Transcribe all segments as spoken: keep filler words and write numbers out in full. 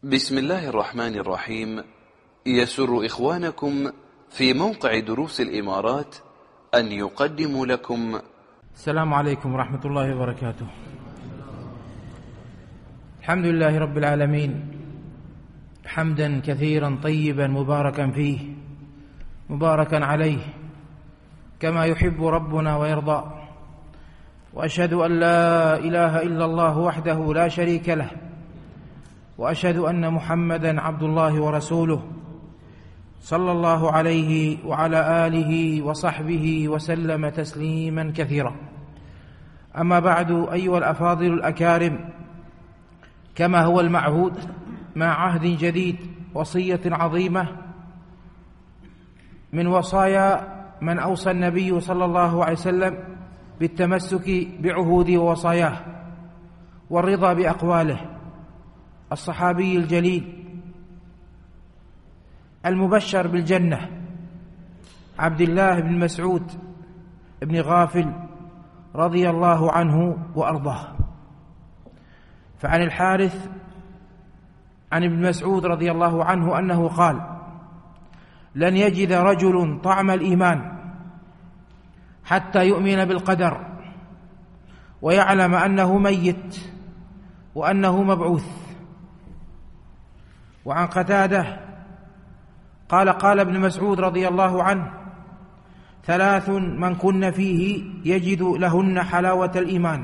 بسم الله الرحمن الرحيم. يسر إخوانكم في موقع دروس الإمارات أن يقدموا لكم. السلام عليكم ورحمة الله وبركاته. الحمد لله رب العالمين، حمدا كثيرا طيبا مباركا فيه مباركا عليه كما يحب ربنا ويرضى، وأشهد أن لا إله إلا الله وحده لا شريك له، وأشهد أن محمدا عبد الله ورسوله صلى الله عليه وعلى آله وصحبه وسلم تسليما كثيرا. أما بعد، أيها الأفاضل الأكارم، كما هو المعهود مع عهد جديد، وصية عظيمة من وصايا من أوصى النبي صلى الله عليه وسلم بالتمسك بعهوده ووصاياه والرضا بأقواله، الصحابي الجليل المبشر بالجنة عبد الله بن مسعود بن غافل رضي الله عنه وأرضاه. فعن الحارث عن ابن مسعود رضي الله عنه أنه قال: لن يجد رجل طعم الإيمان حتى يؤمن بالقدر ويعلم أنه ميت وأنه مبعوث. وعن قتادة قال: قال ابن مسعود رضي الله عنه: ثلاث من كن فيه يجد لهن حلاوة الإيمان: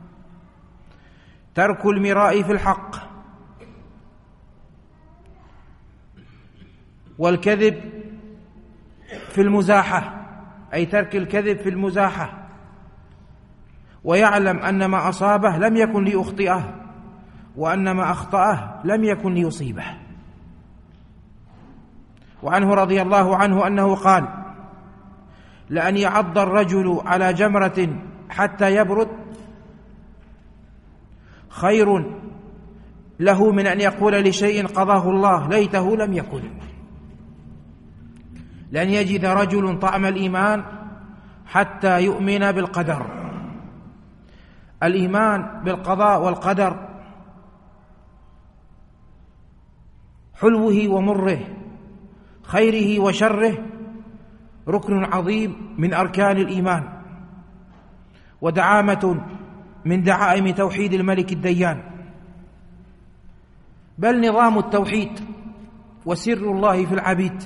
ترك المراء في الحق، والكذب في المزاحة، أي ترك الكذب في المزاحة، ويعلم أن ما أصابه لم يكن ليخطئه، وأن ما أخطأه لم يكن ليصيبه. وعنه رضي الله عنه أنه قال: لأن يعض الرجل على جمرة حتى يبرد خير له من أن يقول لشيء قضاه الله ليته لم يكن. لأن يجد رجل طعم الإيمان حتى يؤمن بالقدر. الإيمان بالقضاء والقدر حلوه ومره، خيره وشره، ركن عظيم من أركان الإيمان، ودعامة من دعائم توحيد الملك الديان، بل نظام التوحيد وسر الله في العبيد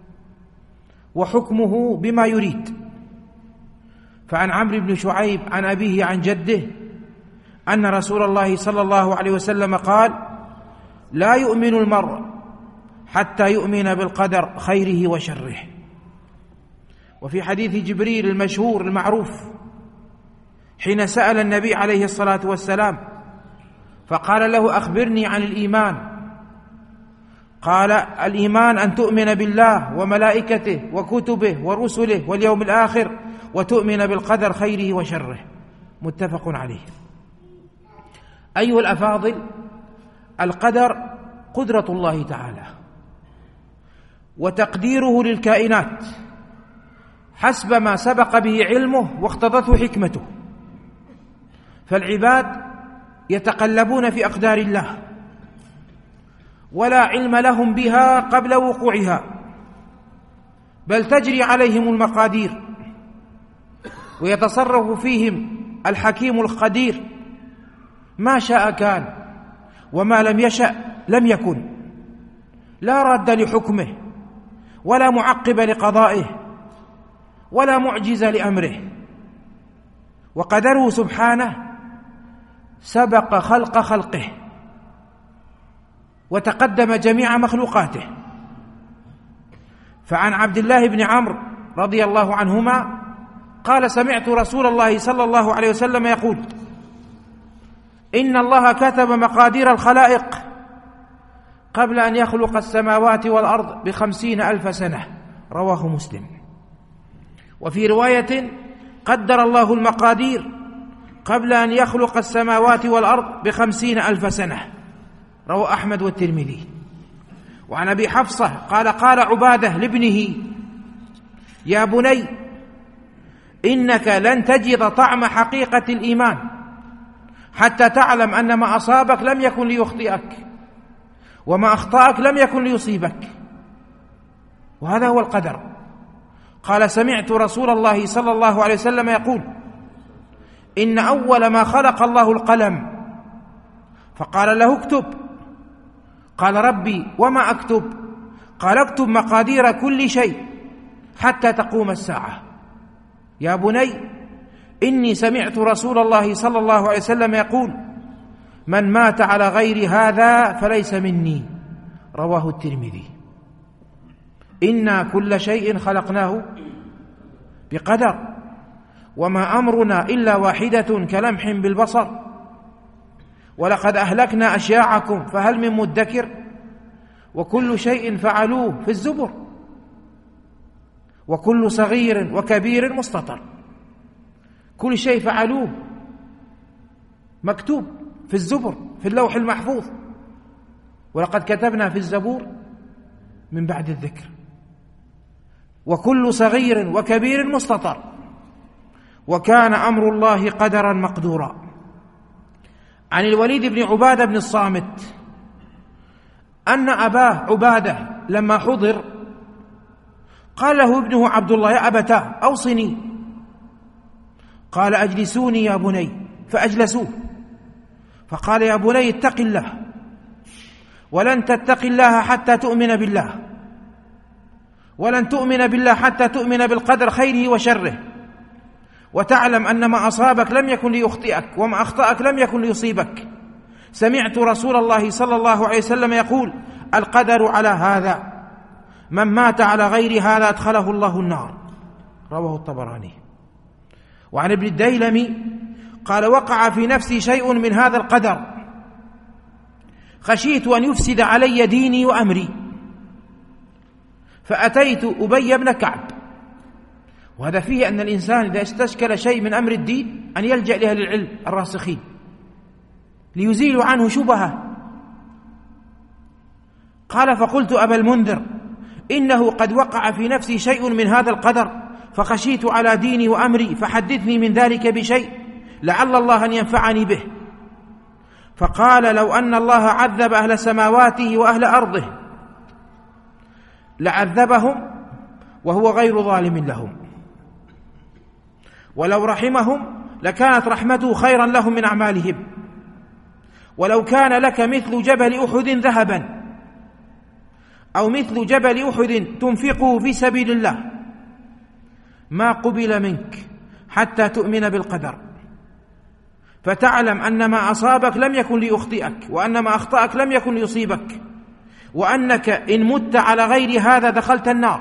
وحكمه بما يريد. فعن عمرو بن شعيب عن أبيه عن جده أن رسول الله صلى الله عليه وسلم قال: لا يؤمن المرء حتى يؤمن بالقدر خيره وشره. وفي حديث جبريل المشهور المعروف حين سأل النبي عليه الصلاة والسلام فقال له: أخبرني عن الإيمان. قال: الإيمان أن تؤمن بالله وملائكته وكتبه ورسله واليوم الآخر، وتؤمن بالقدر خيره وشره. متفق عليه. أيها الأفاضل، القدر قدرة الله تعالى وتقديره للكائنات حسب ما سبق به علمه واقتضته حكمته. فالعباد يتقلبون في أقدار الله ولا علم لهم بها قبل وقوعها، بل تجري عليهم المقادير ويتصرف فيهم الحكيم القدير، ما شاء كان وما لم يشأ لم يكن، لا راد لحكمه ولا معقب لقضائه ولا معجز لأمره. وقدره سبحانه سبق خلق خلقه وتقدم جميع مخلوقاته. فعن عبد الله بن عمرو رضي الله عنهما قال: سمعت رسول الله صلى الله عليه وسلم يقول: إن الله كتب مقادير الخلائق قبل أن يخلق السماوات والأرض بخمسين ألف سنة. رواه مسلم. وفي رواية: قدر الله المقادير قبل أن يخلق السماوات والأرض بخمسين ألف سنة. رواه أحمد والترمذي. وعن أبي حفصة قال: قال عبادة لابنه: يا بني، إنك لن تجد طعم حقيقة الإيمان حتى تعلم أن ما أصابك لم يكن ليخطئك، وما أخطأك لم يكن ليصيبك، وهذا هو القدر. قال: سمعت رسول الله صلى الله عليه وسلم يقول: إن أول ما خلق الله القلم، فقال له: اكتب. قال: ربي وما أكتب؟ قال: اكتب مقادير كل شيء حتى تقوم الساعة. يا بني، إني سمعت رسول الله صلى الله عليه وسلم يقول: من مات على غير هذا فليس مني. رواه الترمذي. إنا كل شيء خلقناه بقدر، وما أمرنا إلا واحدة كلمح بالبصر، ولقد أهلكنا أشياعكم فهل من مدكر، وكل شيء فعلوه في الزبر، وكل صغير وكبير مستطر. كل شيء فعلوه مكتوب في الزبر، في اللوح المحفوظ. ولقد كتبنا في الزبور من بعد الذكر. وكل صغير وكبير مستطر، وكان أمر الله قدرا مقدورا. عن الوليد بن عبادة بن الصامت أن أباه عبادة لما حضر قال له ابنه عبد الله: يا أبتاه أوصني. قال: أجلسوني يا بني. فأجلسوه، فقال: يا بني اتق الله، ولن تتق الله حتى تؤمن بالله، ولن تؤمن بالله حتى تؤمن بالقدر خيره وشره، وتعلم أن ما أصابك لم يكن ليخطئك، وما أخطأك لم يكن ليصيبك. سمعت رسول الله صلى الله عليه وسلم يقول: القدر على هذا، من مات على غير هذا أدخله الله النار. رواه الطبراني. وعن ابن الديلمي قال: وقع في نفسي شيء من هذا القدر، خشيت أن يفسد علي ديني وأمري، فأتيت أبي بن كعب. وهذا فيه أن الإنسان إذا استشكل شيء من أمر الدين أن يلجأ لأهل العلم الراسخين ليزيلوا عنه شبهة. قال: فقلت أبا المنذر، إنه قد وقع في نفسي شيء من هذا القدر، فخشيت على ديني وأمري، فحدثني من ذلك بشيء لعل الله أن ينفعني به. فقال: لو أن الله عذب أهل سماواته وأهل أرضه لعذبهم وهو غير ظالم لهم، ولو رحمهم لكانت رحمته خيرا لهم من أعمالهم، ولو كان لك مثل جبل أحد ذهبا أو مثل جبل أحد تنفقه في سبيل الله ما قبل منك حتى تؤمن بالقدر، فتعلم أن ما أصابك لم يكن ليخطئك، وأن ما أخطأك لم يكن ليصيبك، وأنك إن مت على غير هذا دخلت النار.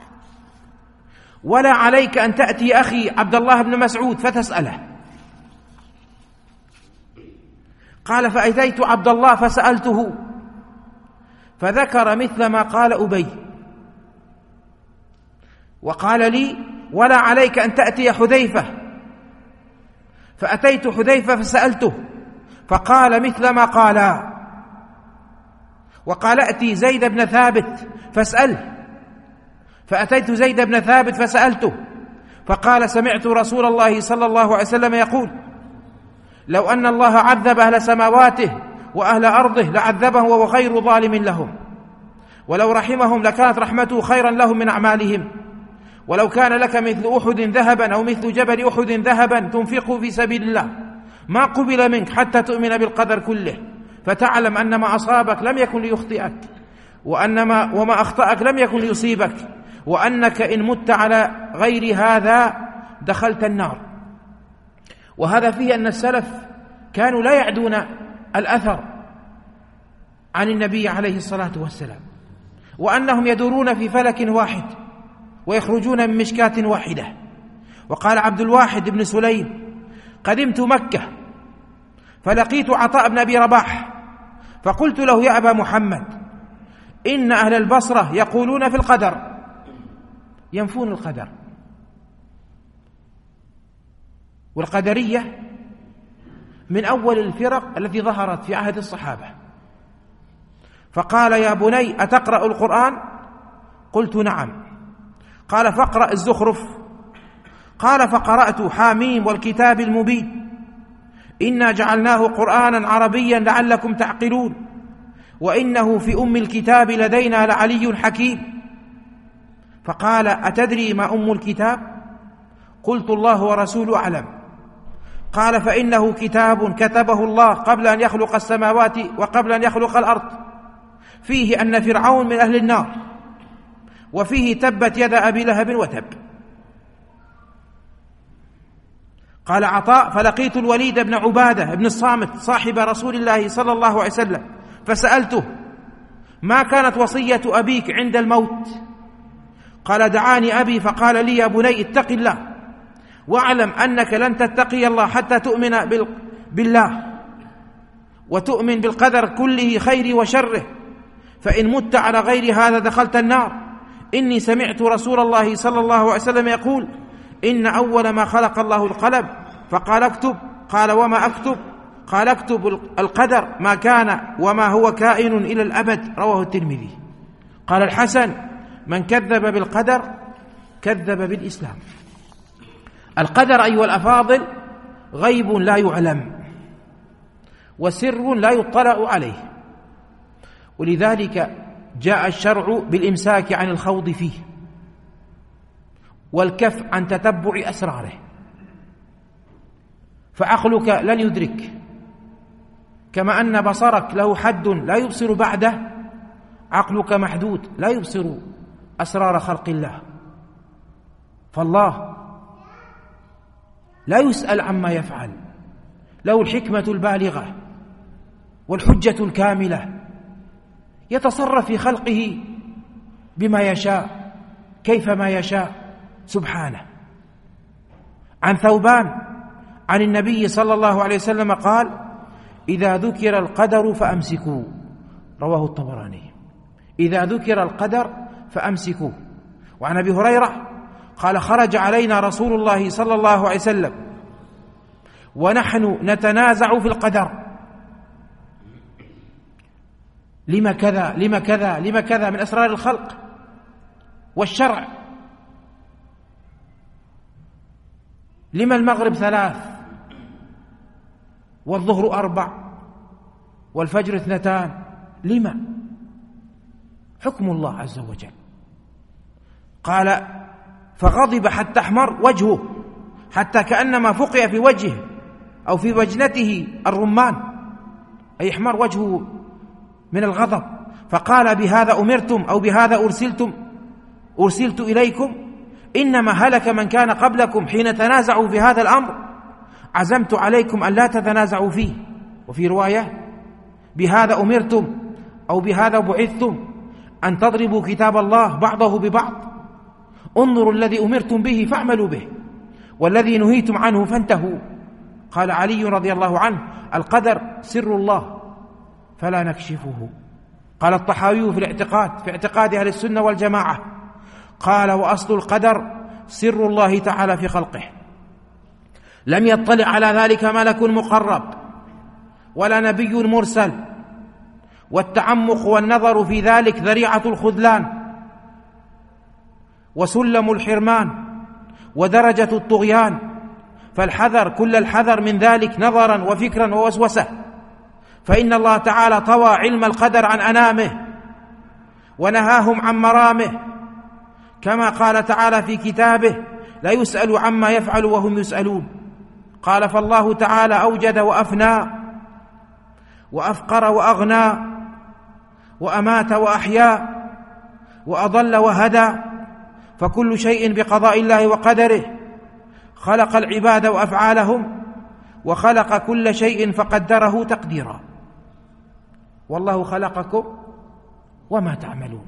ولا عليك أن تأتي أخي عبد الله بن مسعود فتسأله. قال: فأتيت عبد الله فسألته فذكر مثل ما قال أبي، وقال لي: ولا عليك أن تأتي حذيفة. فأتيت حذيفة فسألته فقال مثل ما قالا، وقال: أتي زيد بن ثابت فاسأله. فأتيت زيد بن ثابت فسألته فقال: سمعت رسول الله صلى الله عليه وسلم يقول: لو أن الله عذب أهل سماواته وأهل أرضه لعذبهم وهو غير ظالم لهم، ولو رحمهم لكانت رحمته خيرا لهم من أعمالهم، ولو كان لك مثل أحد ذهبا أو مثل جبل أحد ذهبا تنفقه في سبيل الله ما قبل منك حتى تؤمن بالقدر كله، فتعلم أن ما أصابك لم يكن ليخطئك، وأن ما وما أخطأك لم يكن ليصيبك، وأنك إن مت على غير هذا دخلت النار. وهذا فيه أن السلف كانوا لا يعدون الأثر عن النبي عليه الصلاة والسلام، وأنهم يدورون في فلك واحد ويخرجون من مشكاة واحدة. وقال عبد الواحد بن سليم: قدمت مكة فلقيت عطاء بن أبي رباح فقلت له: يا أبا محمد، إن أهل البصرة يقولون في القدر، ينفون القدر. والقدرية من أول الفرق التي ظهرت في عهد الصحابة. فقال: يا بني أتقرأ القرآن؟ قلت: نعم. قال: فاقرأ الزخرف. قال: فقرأت حاميم والكتاب المبين، إنا جعلناه قرآنا عربيا لعلكم تعقلون. وإنه في أم الكتاب لدينا لعلي حكيم. فقال: أتدري ما أم الكتاب؟ قلت: الله ورسوله أعلم. قال: فإنه كتاب كتبه الله قبل أن يخلق السماوات وقبل أن يخلق الأرض، فيه أن فرعون من أهل النار، وفيه تبت يد أبي لهب وتب. قال عطاء: فلقيت الوليد بن عبادة بن الصامت صاحب رسول الله صلى الله عليه وسلم فسألته: ما كانت وصية أبيك عند الموت؟ قال: دعاني أبي فقال لي: يا بني اتق الله واعلم أنك لن تتقي الله حتى تؤمن بالله وتؤمن بالقدر كله خير وشره، فإن مت على غير هذا دخلت النار. إني سمعت رسول الله صلى الله عليه وسلم يقول: إن أول ما خلق الله القلم، فقال: اكتب. قال: وما أكتب؟ قال: اكتب القدر ما كان وما هو كائن إلى الأبد. رواه الترمذي. قال الحسن: من كذب بالقدر كذب بالإسلام. القدر أيها الأفاضل غيب لا يعلم وسر لا يطلع عليه، ولذلك جاء الشرع بالإمساك عن الخوض فيه والكف عن تتبع أسراره، فعقلك لن يدرك، كما أن بصرك له حد لا يبصر بعده، عقلك محدود لا يبصر أسرار خلق الله. فالله لا يسأل عما يفعل، له الحكمة البالغة والحجة الكاملة، يتصرف في خلقه بما يشاء كيفما يشاء سبحانه. عن ثوبان عن النبي صلى الله عليه وسلم قال: إذا ذكر القدر فأمسكوا. رواه الطبراني. إذا ذكر القدر فأمسكوا. وعن أبي هريرة قال: خرج علينا رسول الله صلى الله عليه وسلم ونحن نتنازع في القدر، لما كذا لما كذا لما كذا، من أسرار الخلق والشرع. لما المغرب ثلاث والظهر أربع والفجر اثنتان؟ لما؟ حكم الله عز وجل. قال: فغضب حتى احمر وجهه، حتى كأنما فقع في وجهه أو في وجنته الرمان، أي احمر وجهه من الغضب. فقال: بهذا أمرتم أو بهذا أرسلتم أرسلت إليكم؟ إنما هلك من كان قبلكم حين تنازعوا في هذا الأمر، عزمت عليكم أن لا تتنازعوا فيه. وفي رواية: بهذا أمرتم أو بهذا بعثتم أن تضربوا كتاب الله بعضه ببعض، انظروا الذي أمرتم به فاعملوا به، والذي نهيتم عنه فانتهوا. قال علي رضي الله عنه: القدر سر الله فلا نكشفه. قال الطحاوي في الاعتقاد في اعتقاد أهل السنة والجماعة قال: وأصل القدر سر الله تعالى في خلقه، لم يطلع على ذلك ملك مقرب ولا نبي مرسل، والتعمق والنظر في ذلك ذريعة الخذلان وسلم الحرمان ودرجة الطغيان، فالحذر كل الحذر من ذلك نظرا وفكرا ووسوسة، فإن الله تعالى طوى علم القدر عن أنامه ونهاهم عن مرامه، كما قال تعالى في كتابه: لا يسأل عما يفعل وهم يسألون. قال: فالله تعالى أوجد وأفنى وأفقر وأغنى وأمات وأحيا وأضل وهدى، فكل شيء بقضاء الله وقدره. خلق العباد وأفعالهم وخلق كل شيء فقدره تقديرا. والله خلقكم وما تعملون.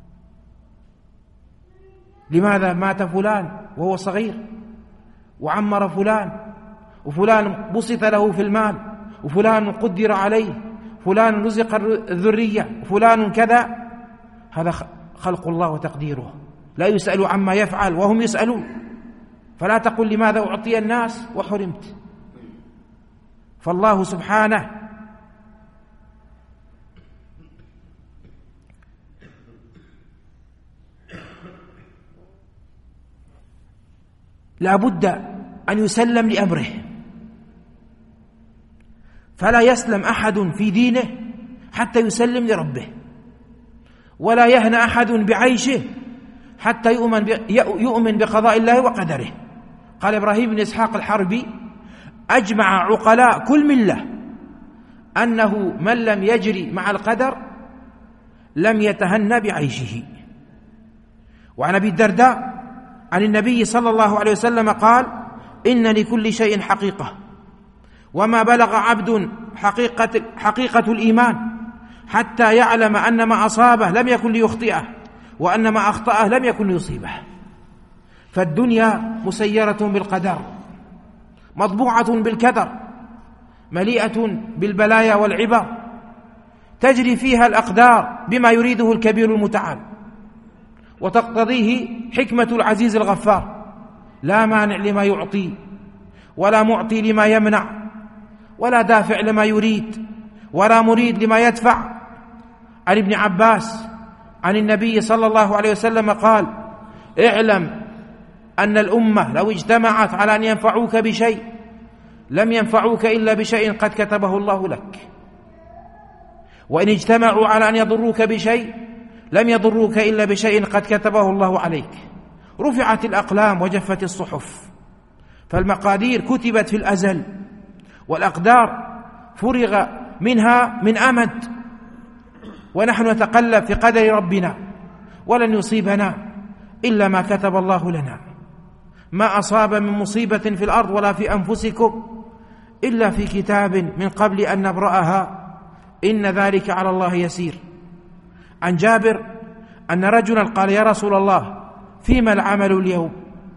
لماذا مات فلان وهو صغير، وعمر فلان، وفلان بسط له في المال، وفلان قدر عليه، فلان رزق الذرية، وفلان كذا؟ هذا خلق الله وتقديره، لا يسأل عما يفعل وهم يسألون. فلا تقل لماذا أعطي الناس وحرمت، فالله سبحانه لا بد أن يسلم لأمره، فلا يسلم أحد في دينه حتى يسلم لربه، ولا يهنأ أحد بعيشه حتى يؤمن يؤمن بقضاء الله وقدره. قال إبراهيم بن إسحاق الحربي: أجمع عقلاء كل ملة أنه من لم يجري مع القدر لم يتهنى بعيشه. وعن أبي الدرداء عن النبي صلى الله عليه وسلم قال: إن لكل شيء حقيقة، وما بلغ عبد حقيقة, حقيقة الإيمان حتى يعلم أن ما أصابه لم يكن ليخطئه، وأن ما أخطأه لم يكن ليصيبه. فالدنيا مسيرة بالقدر، مطبوعة بالكدر، مليئة بالبلايا والعبر، تجري فيها الأقدار بما يريده الكبير المتعال، وتقتضيه حكمة العزيز الغفار. لا مانع لما يعطي، ولا معطي لما يمنع، ولا دافع لما يريد، ولا مريد لما يدفع. عن ابن عباس عن النبي صلى الله عليه وسلم قال: اعلم أن الأمة لو اجتمعت على أن ينفعوك بشيء لم ينفعوك إلا بشيء قد كتبه الله لك، وإن اجتمعوا على أن يضروك بشيء لم يضروك إلا بشيء قد كتبه الله عليك. رفعت الأقلام وجفت الصحف، فالمقادير كتبت في الأزل، والأقدار فرغ منها من أمد، ونحن نتقلب في قدر ربنا، ولن يصيبنا إلا ما كتب الله لنا. ما أصاب من مصيبة في الأرض ولا في أنفسكم إلا في كتاب من قبل أن نبرأها، إن ذلك على الله يسير. عن جابر أن رجلا قال: يا رسول الله، فيما العمل اليوم؟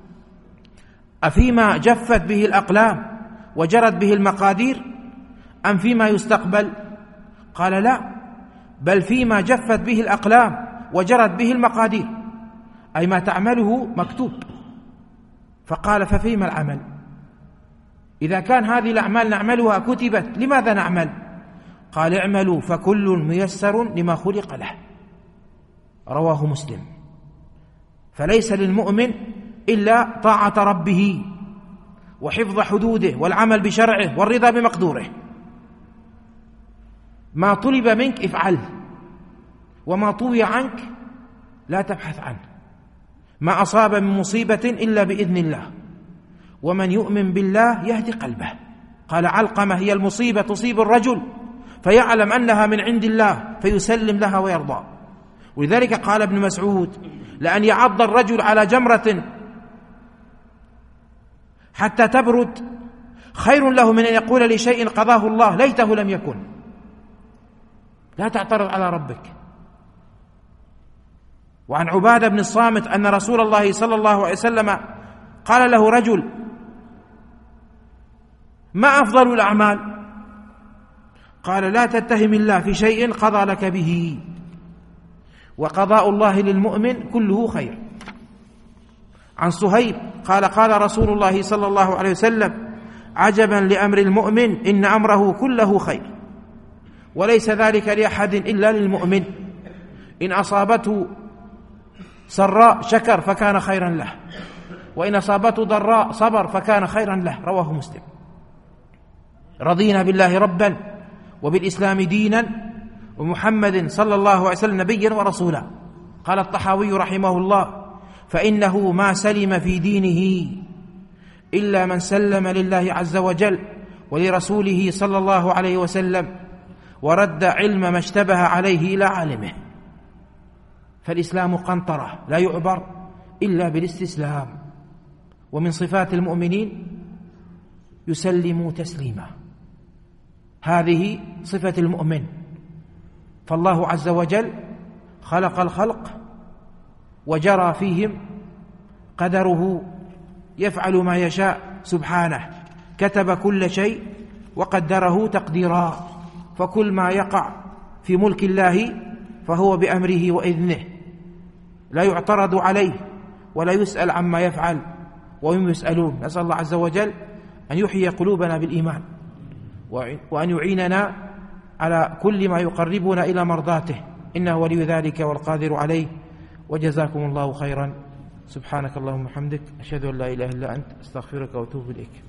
أفيما جفت به الأقلام وجرت به المقادير، أم فيما يستقبل؟ قال: لا، بل فيما جفت به الأقلام وجرت به المقادير، أي ما تعمله مكتوب. فقال: ففيما العمل؟ إذا كان هذه الأعمال نعملها كتبت، لماذا نعمل؟ قال: اعملوا فكل ميسر لما خلق له. رواه مسلم. فليس للمؤمن إلا طاعة ربه وحفظ حدوده والعمل بشرعه والرضا بمقدوره. ما طلب منك افعله، وما طوي عنك لا تبحث عنه. ما أصاب من مصيبة إلا بإذن الله، ومن يؤمن بالله يهدي قلبه. قال علقمة: هي المصيبة تصيب الرجل فيعلم أنها من عند الله فيسلم لها ويرضى. ولذلك قال ابن مسعود: لأن يعض الرجل على جمرة حتى تبرد خير له من أن يقول لشيء قضاه الله ليته لم يكن. لا تعترض على ربك. وعن عبادة بن الصامت أن رسول الله صلى الله عليه وسلم قال له رجل: ما أفضل الأعمال؟ قال: لا تتهم الله في شيء قضى لك به، وقضاء الله للمؤمن كله خير. عن صهيب قال: قال رسول الله صلى الله عليه وسلم: عجبا لأمر المؤمن، إن أمره كله خير، وليس ذلك لأحد إلا للمؤمن، إن أصابته سراء شكر فكان خيرا له، وإن أصابته ضراء صبر فكان خيرا له. رواه مسلم. رضينا بالله ربا وبالإسلام دينا ومحمد صلى الله عليه وسلم نبيا ورسولا. قال الطحاوي رحمه الله: فإنه ما سلم في دينه إلا من سلم لله عز وجل ولرسوله صلى الله عليه وسلم، ورد علم ما اشتبه عليه إلى عالمه. فالإسلام قنطرة لا يعبر إلا بالاستسلام. ومن صفات المؤمنين يسلموا تسليما، هذه صفة المؤمن. فالله عز وجل خلق الخلق وجرى فيهم قدره، يفعل ما يشاء سبحانه، كتب كل شيء وقدره تقديرا. فكل ما يقع في ملك الله فهو بأمره وإذنه، لا يعترض عليه ولا يسأل عما يفعل وهم يسألون. نسأل الله عز وجل أن يحيي قلوبنا بالإيمان، وأن يعيننا على كل ما يقربنا إلى مرضاته، إنه ولي ذلك والقادر عليه. وجزاكم الله خيرا. سبحانك اللهم وبحمدك، أشهد أن لا إله إلا أنت، أستغفرك وأتوب إليك.